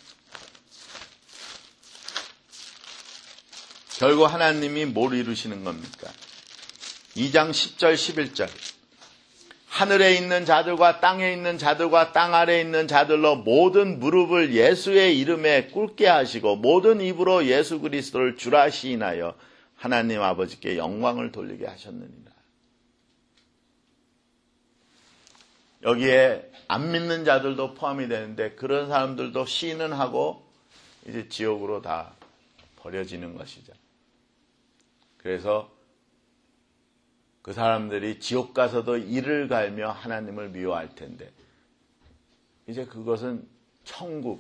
결국 하나님이 뭘 이루시는 겁니까? 이 장 십 절 십일 절. 하늘에 있는 자들과 땅에 있는 자들과 땅 아래에 있는 자들로 모든 무릎을 예수의 이름에 꿇게 하시고 모든 입으로 예수 그리스도를 주라 시인하여 하나님 아버지께 영광을 돌리게 하셨느니라. 여기에 안 믿는 자들도 포함이 되는데 그런 사람들도 시인은 하고 이제 지옥으로 다 버려지는 것이죠. 그래서 그 사람들이 지옥 가서도 이를 갈며 하나님을 미워할 텐데 이제 그것은 천국,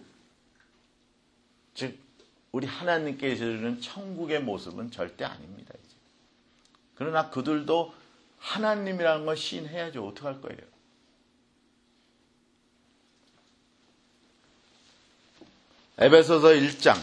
즉 우리 하나님께 주는 천국의 모습은 절대 아닙니다. 이제. 그러나 그들도 하나님이라는 걸 시인해야죠. 어떡할 거예요? 에베소서 일 장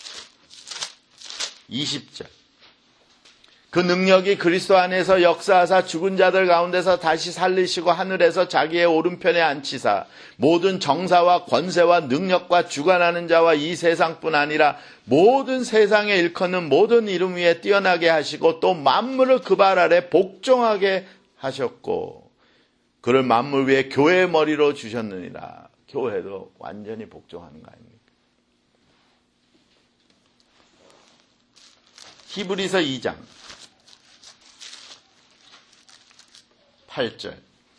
이십 절. 그 능력이 그리스도 안에서 역사하사 죽은 자들 가운데서 다시 살리시고 하늘에서 자기의 오른편에 앉히사 모든 정사와 권세와 능력과 주관하는 자와 이 세상뿐 아니라 모든 세상에 일컫는 모든 이름 위에 뛰어나게 하시고 또 만물을 그 발 아래 복종하게 하셨고 그를 만물 위에 교회의 머리로 주셨느니라. 교회도 완전히 복종하는 거 아닙니까? 히브리서 이 장 팔 절.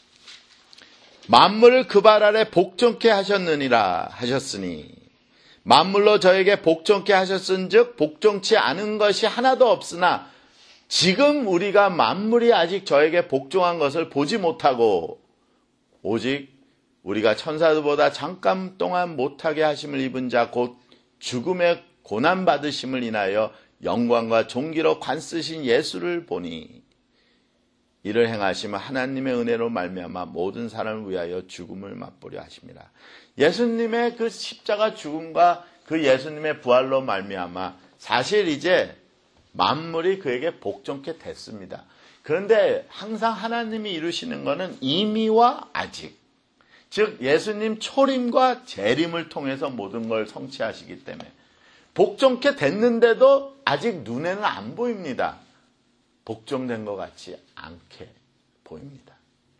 만물을 그 발 아래 복종케 하셨느니라 하셨으니 만물로 저에게 복종케 하셨은즉 복종치 않은 것이 하나도 없으나 지금 우리가 만물이 아직 저에게 복종한 것을 보지 못하고 오직 우리가 천사들보다 잠깐 동안 못하게 하심을 입은 자 곧 죽음의 고난 받으심을 인하여 영광과 존귀로 관쓰신 예수를 보니 이를 행하시면 하나님의 은혜로 말미암아 모든 사람을 위하여 죽음을 맛보려 하심이라. 예수님의 그 십자가 죽음과 그 예수님의 부활로 말미암아 사실 이제 만물이 그에게 복종케 됐습니다. 그런데 항상 하나님이 이루시는 것은 이미와 아직, 즉 예수님 초림과 재림을 통해서 모든 걸 성취하시기 때문에 복종케 됐는데도 아직 눈에는 안 보입니다. 복종된 것 같지 않게 보입니다.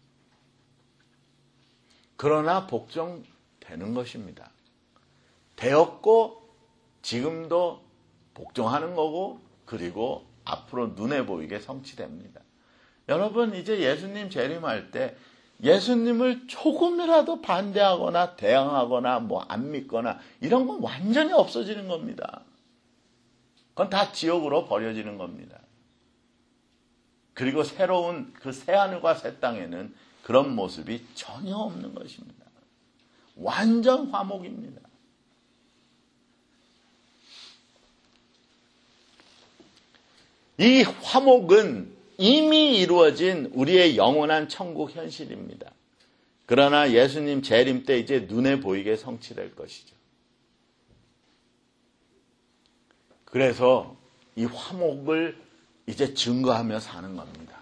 그러나 복종되는 것입니다. 되었고 지금도 복종하는 거고 그리고 앞으로 눈에 보이게 성취됩니다. 여러분 이제 예수님 재림할 때 예수님을 조금이라도 반대하거나 대항하거나 뭐 안 믿거나 이런 건 완전히 없어지는 겁니다. 그건 다 지옥으로 버려지는 겁니다. 그리고 새로운 그 새하늘과 새 땅에는 그런 모습이 전혀 없는 것입니다. 완전 화목입니다. 이 화목은 이미 이루어진 우리의 영원한 천국 현실입니다. 그러나 예수님 재림 때 이제 눈에 보이게 성취될 것이죠. 그래서 이 화목을 이제 증거하며 사는 겁니다.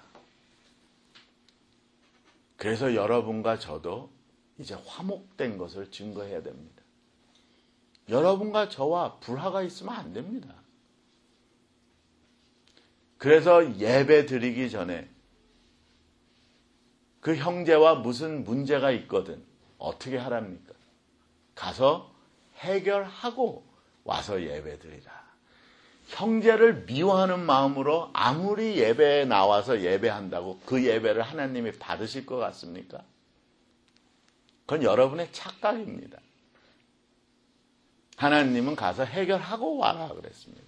그래서 여러분과 저도 이제 화목된 것을 증거해야 됩니다. 여러분과 저와 불화가 있으면 안 됩니다. 그래서 예배 드리기 전에 그 형제와 무슨 문제가 있거든 어떻게 하랍니까? 가서 해결하고 와서 예배 드리라. 형제를 미워하는 마음으로 아무리 예배에 나와서 예배한다고 그 예배를 하나님이 받으실 것 같습니까? 그건 여러분의 착각입니다. 하나님은 가서 해결하고 와라 그랬습니다.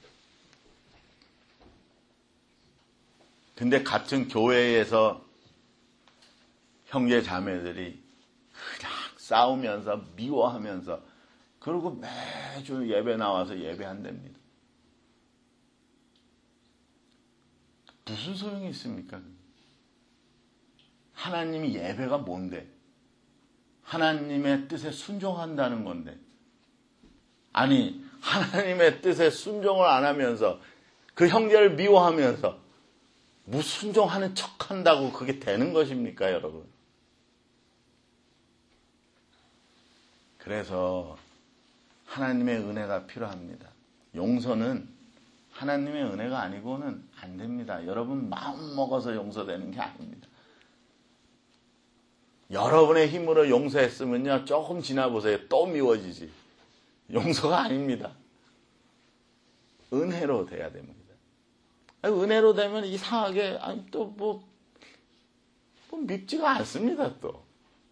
근데 같은 교회에서 형제 자매들이 그냥 싸우면서 미워하면서 그리고 매주 예배 나와서 예배한답니다. 무슨 소용이 있습니까? 하나님이 예배가 뭔데? 하나님의 뜻에 순종한다는 건데. 아니, 하나님의 뜻에 순종을 안 하면서 그 형제를 미워하면서 무순종하는 척한다고 그게 되는 것입니까, 여러분? 그래서 하나님의 은혜가 필요합니다. 용서는 하나님의 은혜가 아니고는 안 됩니다. 여러분 마음 먹어서 용서되는 게 아닙니다. 여러분의 힘으로 용서했으면요, 조금 지나보세요. 또 미워지지. 용서가 아닙니다. 은혜로 돼야 됩니다. 아니, 은혜로 되면 이상하게, 아니, 또 뭐, 뭐 밉지가 않습니다, 또.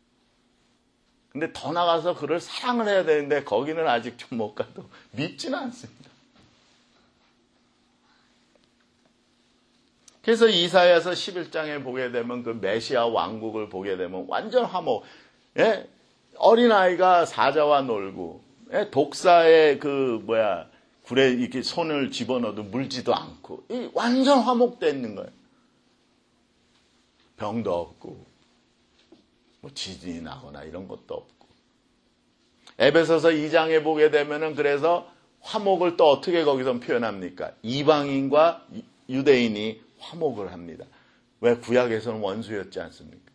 근데 더 나가서 그를 사랑을 해야 되는데, 거기는 아직 좀 못 가도 밉지는 않습니다. 그래서 이사야서 십일 장에 보게 되면 그 메시아 왕국을 보게 되면 완전 화목. 예? 어린아이가 사자와 놀고, 예? 독사의 그, 뭐야, 굴에 이렇게 손을 집어넣어도 물지도 않고, 이 완전 화목되어 있는 거예요. 병도 없고, 뭐 지진이 나거나 이런 것도 없고. 에베소서 이 장에 보게 되면은 그래서 화목을 또 어떻게 거기서 표현합니까? 이방인과 유대인이 화목을 합니다. 왜? 구약에서는 원수였지 않습니까?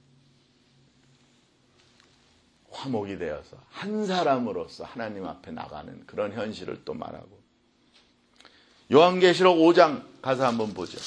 화목이 되어서 한 사람으로서 하나님 앞에 나가는 그런 현실을 또 말하고. 요한계시록 오 장 가서 한번 보죠.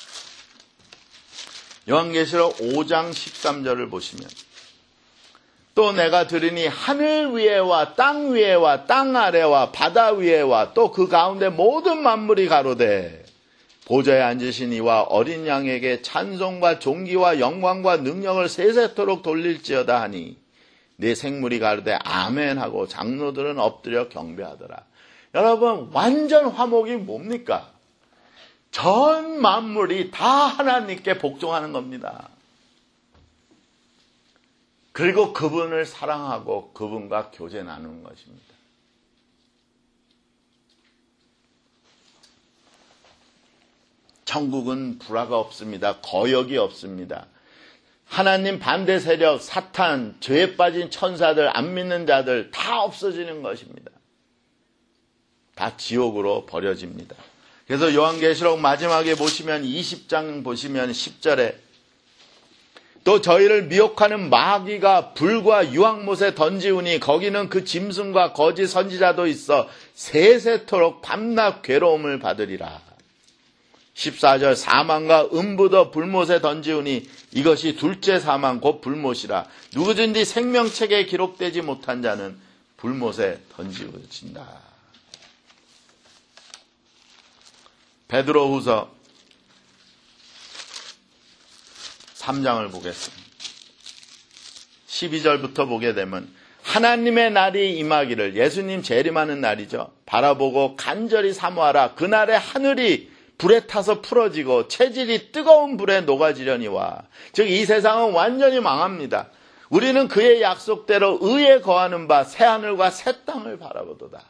요한계시록 오 장 십삼 절을 보시면, 또 내가 들으니 하늘 위에와 땅 위에와 땅 아래와 바다 위에와 또 그 가운데 모든 만물이 가로되 보좌에 앉으신 이와 어린 양에게 찬송과 존귀와 영광과 능력을 세세토록 돌릴지어다 하니 네 생물이 가로되 아멘 하고 장로들은 엎드려 경배하더라. 여러분, 완전 화목이 뭡니까? 전 만물이 다 하나님께 복종하는 겁니다. 그리고 그분을 사랑하고 그분과 교제 나누는 것입니다. 천국은 불화가 없습니다. 거역이 없습니다. 하나님 반대 세력, 사탄, 죄에 빠진 천사들, 안 믿는 자들 다 없어지는 것입니다. 다 지옥으로 버려집니다. 그래서 요한계시록 마지막에 보시면 이십 장 보시면 십 절에 또 저희를 미혹하는 마귀가 불과 유황못에 던지우니 거기는 그 짐승과 거짓 선지자도 있어 세세토록 밤낮 괴로움을 받으리라. 십사 절 사망과 음부도 불못에 던지우니 이것이 둘째 사망 곧 불못이라. 누구든지 생명책에 기록되지 못한 자는 불못에 던지우진다. 베드로후서 삼 장을 보겠습니다. 십이 절부터 보게 되면 하나님의 날이 임하기를, 예수님 재림하는 날이죠. 바라보고 간절히 사모하라. 그날에 하늘이 불에 타서 풀어지고 체질이 뜨거운 불에 녹아지려니와. 즉 이 세상은 완전히 망합니다. 우리는 그의 약속대로 의에 거하는 바 새하늘과 새 땅을 바라보도다.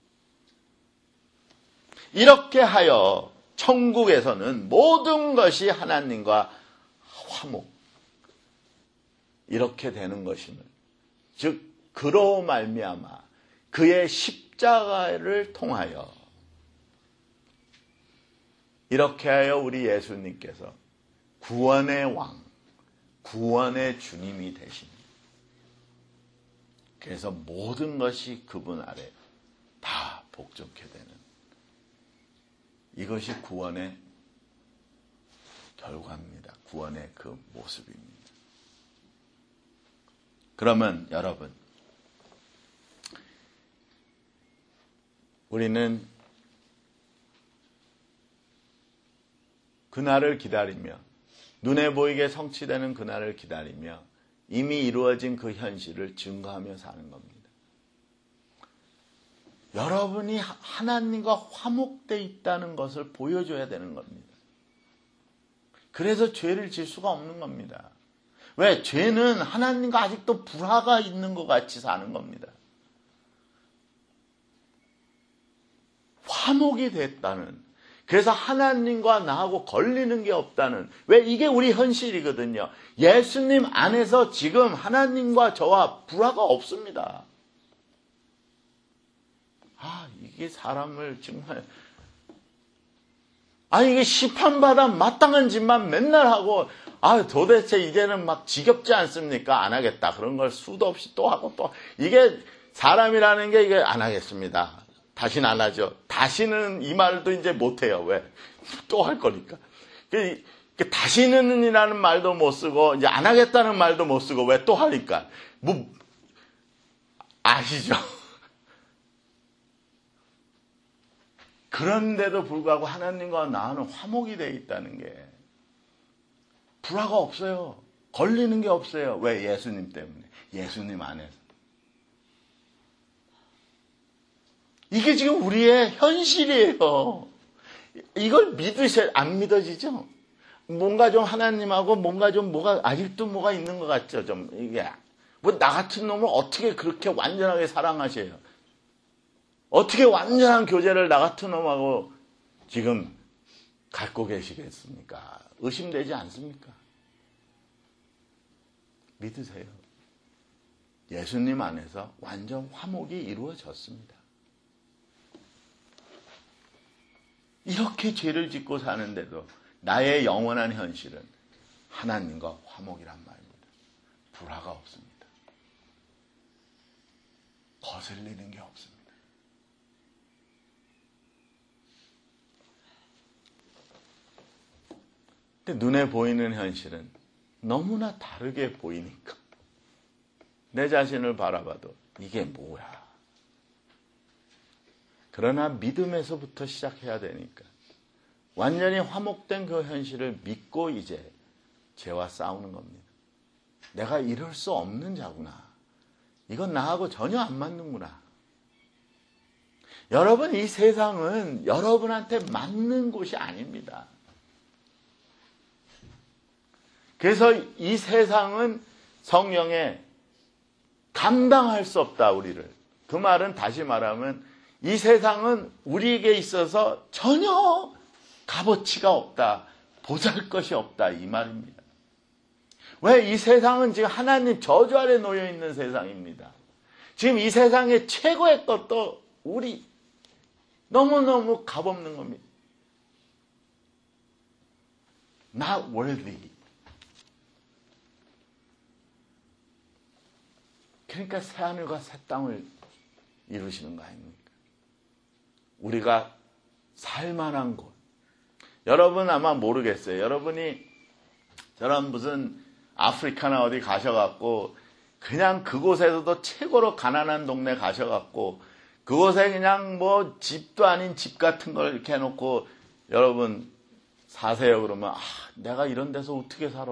이렇게 하여 천국에서는 모든 것이 하나님과 화목, 이렇게 되는 것임을, 즉 그로 말미암아 그의 십자가를 통하여 이렇게 하여 우리 예수님께서 구원의 왕, 구원의 주님이 되십니다. 그래서 모든 것이 그분 아래 다 복종케 되는, 이것이 구원의 결과입니다. 구원의 그 모습입니다. 그러면 여러분, 우리는 그날을 기다리며, 눈에 보이게 성취되는 그날을 기다리며 이미 이루어진 그 현실을 증거하며 사는 겁니다. 여러분이 하나님과 화목되어 있다는 것을 보여줘야 되는 겁니다. 그래서 죄를 질 수가 없는 겁니다. 왜? 죄는 하나님과 아직도 불화가 있는 것 같이 사는 겁니다. 화목이 됐다는, 그래서 하나님과 나하고 걸리는 게 없다는, 왜? 이게 우리 현실이거든요. 예수님 안에서 지금 하나님과 저와 불화가 없습니다. 아, 이게 사람을 정말, 아니 이게 심판받아 마땅한 짓만 맨날 하고, 아 도대체 이제는 막 지겹지 않습니까? 안 하겠다. 그런 걸 수도 없이 또 하고 또, 이게 사람이라는 게 이게 안 하겠습니다. 다시는 안 하죠. 다시는 이 말도 이제 못 해요. 왜? 또 할 거니까. 다시는이라는 말도 못 쓰고 이제 안 하겠다는 말도 못 쓰고 왜 또 하니까 뭐 아시죠? 그런데도 불구하고 하나님과 나는 화목이 되어 있다는 게 불화가 없어요. 걸리는 게 없어요. 왜? 예수님 때문에. 예수님 안에서. 이게 지금 우리의 현실이에요. 이걸 믿으셔야, 안 믿어지죠? 뭔가 좀 하나님하고 뭔가 좀 뭐가, 아직도 뭐가 있는 것 같죠? 좀, 이게. 뭐, 나 같은 놈을 어떻게 그렇게 완전하게 사랑하셔요? 어떻게 완전한 교제를 나 같은 놈하고 지금 갖고 계시겠습니까? 의심되지 않습니까? 믿으세요. 예수님 안에서 완전 화목이 이루어졌습니다. 이렇게 죄를 짓고 사는데도 나의 영원한 현실은 하나님과 화목이란 말입니다. 불화가 없습니다. 거슬리는 게 없습니다. 근데 눈에 보이는 현실은 너무나 다르게 보이니까 내 자신을 바라봐도 이게 뭐야. 그러나 믿음에서부터 시작해야 되니까 완전히 화목된 그 현실을 믿고 이제 죄와 싸우는 겁니다. 내가 이럴 수 없는 자구나. 이건 나하고 전혀 안 맞는구나. 여러분, 이 세상은 여러분한테 맞는 곳이 아닙니다. 그래서 이 세상은 성령에 감당할 수 없다, 우리를. 그 말은 다시 말하면 이 세상은 우리에게 있어서 전혀 값어치가 없다, 보잘것이 없다, 이 말입니다. 왜? 이 세상은 지금 하나님 저주 아래 놓여 있는 세상입니다. 지금 이 세상의 최고의 것도 우리 너무너무 값없는 겁니다. Not worthy. 그러니까 새하늘과 새 땅을 이루시는 거 아닙니까? 우리가 살만한 곳. 여러분 아마 모르겠어요. 여러분이 저런 무슨 아프리카나 어디 가셔갖고 그냥 그곳에서도 최고로 가난한 동네 가셔갖고 그곳에 그냥 뭐 집도 아닌 집 같은 걸 이렇게 해놓고 여러분 사세요 그러면 아, 내가 이런 데서 어떻게 살아?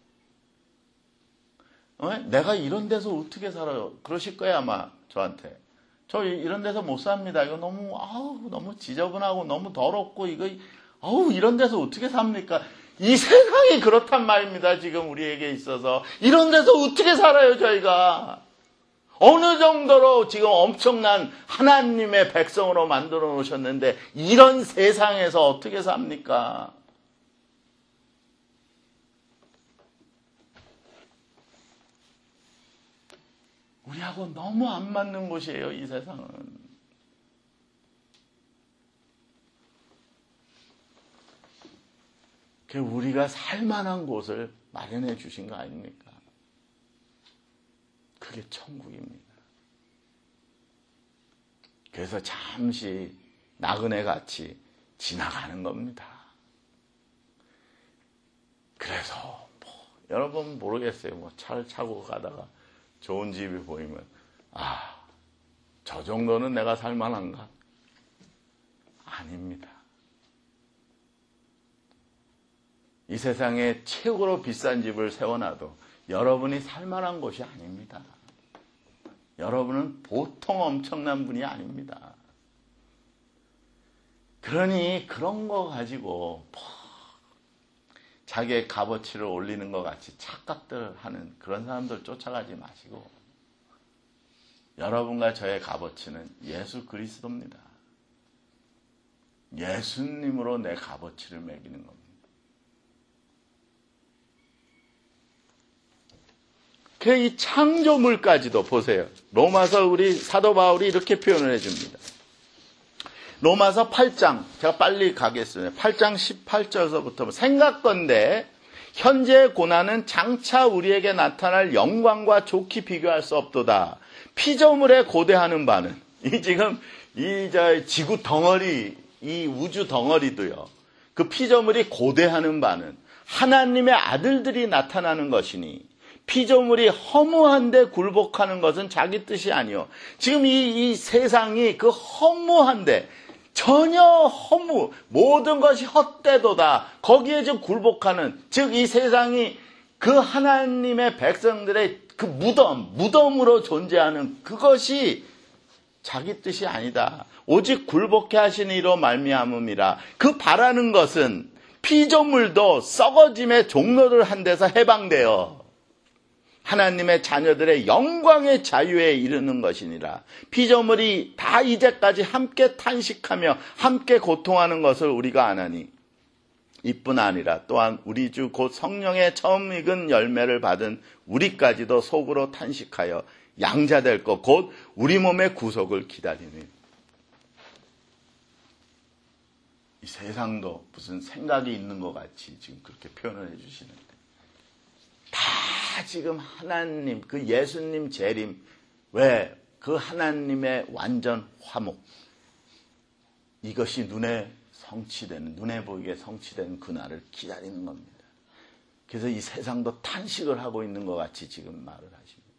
어? 내가 이런 데서 어떻게 살아요? 그러실 거예요 아마 저한테. 저 이런 데서 못 삽니다. 이거 너무 아우 너무 지저분하고 너무 더럽고 이거 아우 이런 데서 어떻게 삽니까? 이 세상이 그렇단 말입니다. 지금 우리에게 있어서 이런 데서 어떻게 살아요 저희가? 어느 정도로 지금 엄청난 하나님의 백성으로 만들어 놓으셨는데 이런 세상에서 어떻게 삽니까? 우리하고 너무 안 맞는 곳이에요, 이 세상은. 그 우리가 살만한 곳을 마련해 주신 거 아닙니까? 그게 천국입니다. 그래서 잠시 나그네 같이 지나가는 겁니다. 그래서 뭐 여러분 모르겠어요. 뭐 차를 차고 가다가 좋은 집이 보이면 아, 저 정도는 내가 살만한가? 아닙니다. 이 세상에 최고로 비싼 집을 세워놔도 여러분이 살만한 곳이 아닙니다. 여러분은 보통 엄청난 분이 아닙니다. 그러니 그런 거 가지고 뭐 자기의 값어치를 올리는 것 같이 착각들 하는 그런 사람들 쫓아가지 마시고 여러분과 저의 값어치는 예수 그리스도입니다. 예수님으로 내 값어치를 매기는 겁니다. 그 이 창조물까지도 보세요. 로마서 우리 사도 바울이 이렇게 표현을 해줍니다. 로마서 팔 장, 제가 빨리 가겠습니다. 팔 장 십팔 절서부터 생각건대 현재의 고난은 장차 우리에게 나타날 영광과 좋게 비교할 수 없도다. 피조물에 고대하는 바는 이 지금 이 저 지구 덩어리, 이 우주 덩어리도요. 그 피조물이 고대하는 바는 하나님의 아들들이 나타나는 것이니 피조물이 허무한데 굴복하는 것은 자기 뜻이 아니요. 지금 이, 이 세상이 그 허무한데 전혀 허무, 모든 것이 헛되도다. 거기에 좀 굴복하는, 즉 이 세상이 그 하나님의 백성들의 그 무덤, 무덤으로 존재하는 그것이 자기 뜻이 아니다. 오직 굴복해 하신 이로 말미암음이라. 그 바라는 것은 피조물도 썩어짐의 종로를 한 데서 해방되어 하나님의 자녀들의 영광의 자유에 이르는 것이니라. 피조물이 다 이제까지 함께 탄식하며 함께 고통하는 것을 우리가 아나니 이뿐 아니라 또한 우리 주 곧 성령의 처음 익은 열매를 받은 우리까지도 속으로 탄식하여 양자될 것 곧 우리 몸의 구속을 기다리니. 이 세상도 무슨 생각이 있는 것 같이 지금 그렇게 표현을 해주시는데 다 지금 하나님 그 예수님 재림, 왜 그 하나님의 완전 화목, 이것이 눈에 성취되는, 눈에 보이게 성취되는 그날을 기다리는 겁니다. 그래서 이 세상도 탄식을 하고 있는 것 같이 지금 말을 하십니다.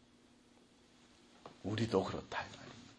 우리도 그렇다 이 말입니다.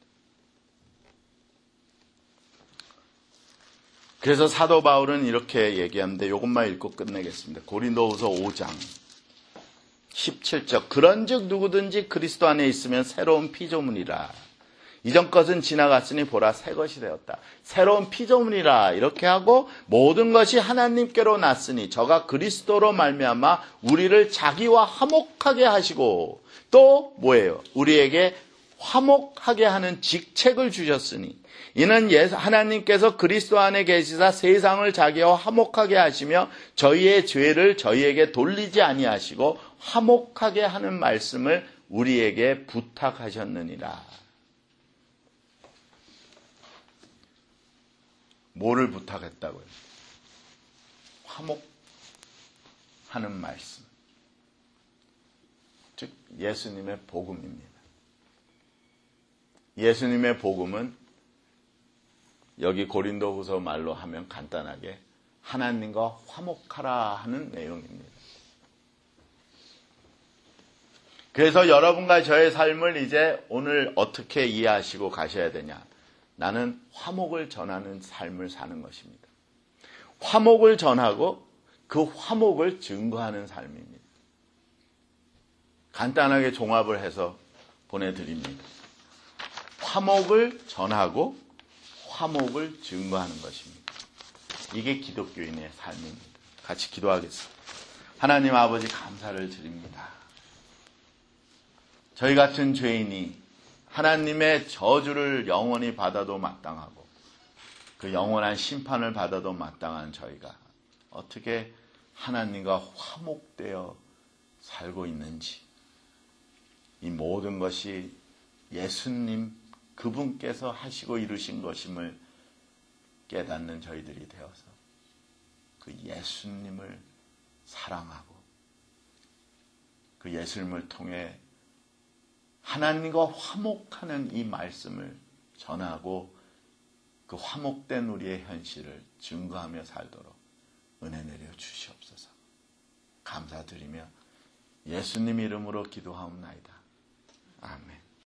그래서 사도 바울은 이렇게 얘기합니다. 이것만 읽고 끝내겠습니다. 고린도후서 오 장 십칠 절. 그런즉 누구든지 그리스도 안에 있으면 새로운 피조물이라. 이전 것은 지나갔으니 보라 새 것이 되었다. 새로운 피조물이라 이렇게 하고 모든 것이 하나님께로 났으니 저가 그리스도로 말미암아 우리를 자기와 화목하게 하시고 또 뭐예요? 우리에게 화목하게 하는 직책을 주셨으니 이는 하나님께서 그리스도 안에 계시사 세상을 자기와 화목하게 하시며 저희의 죄를 저희에게 돌리지 아니하시고 화목하게 하는 말씀을 우리에게 부탁하셨느니라. 뭐를 부탁했다고요? 화목하는 말씀. 즉 예수님의 복음입니다. 예수님의 복음은 여기 고린도후서 말로 하면 간단하게 하나님과 화목하라 하는 내용입니다. 그래서 여러분과 저의 삶을 이제 오늘 어떻게 이해하시고 가셔야 되냐? 나는 화목을 전하는 삶을 사는 것입니다. 화목을 전하고 그 화목을 증거하는 삶입니다. 간단하게 종합을 해서 보내드립니다. 화목을 전하고 화목을 증거하는 것입니다. 이게 기독교인의 삶입니다. 같이 기도하겠습니다. 하나님 아버지 감사를 드립니다. 저희 같은 죄인이 하나님의 저주를 영원히 받아도 마땅하고 그 영원한 심판을 받아도 마땅한 저희가 어떻게 하나님과 화목되어 살고 있는지, 이 모든 것이 예수님 그분께서 하시고 이루신 것임을 깨닫는 저희들이 되어서 그 예수님을 사랑하고 그 예수님을 통해 하나님과 화목하는 이 말씀을 전하고 그 화목된 우리의 현실을 증거하며 살도록 은혜 내려 주시옵소서. 감사드리며 예수님 이름으로 기도하옵나이다. 아멘.